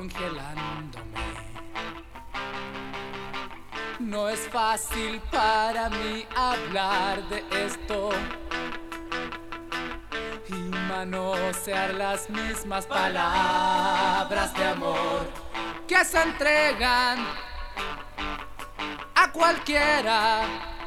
congelándome. No es fácil para mí hablar de esto y manosear las mismas palabras de amor que se entregan a cualquiera